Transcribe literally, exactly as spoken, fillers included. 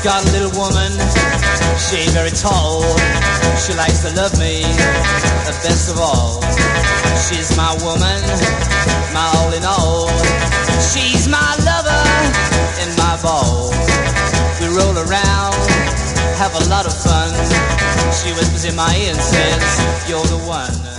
Got a little woman, she ain't very tall. She likes to love me, the best of all. She's my woman, my all in all. She's my lover and my ball. We roll around, have a lot of fun. She whispers in my ear and says, you're the one.